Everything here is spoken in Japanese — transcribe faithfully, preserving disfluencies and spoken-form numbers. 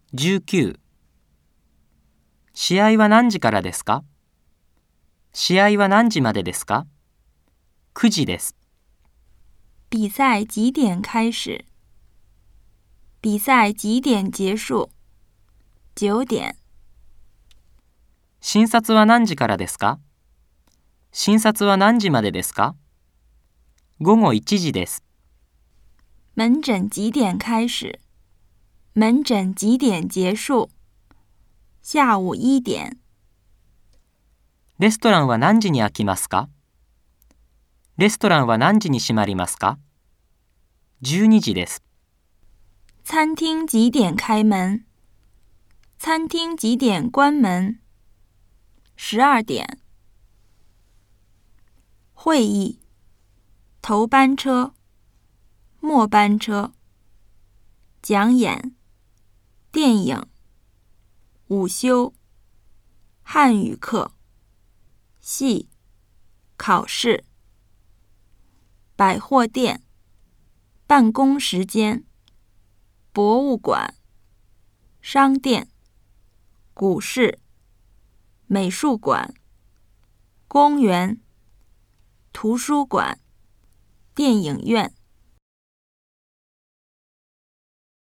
じゅうきゅう。試合は何時からですか？試合は何時までですか？くじです。 比赛几点开始？比赛几点结束？九点。 診察は何時からですか？診察は何時までですか？午後いちじです。 门诊几点开始？门诊几点结束？下午一点。 レストランは何時に開きますか？レストランは何時に閉まりますか？じゅうにじです。 餐厅几点开门？餐厅几点关门？十二点。会议，头班车，末班车，讲演，电影，午休，汉语课，戏，考试，百货店，办公时间，博物馆，商店，股市，美术馆，公园，图书馆，电影院。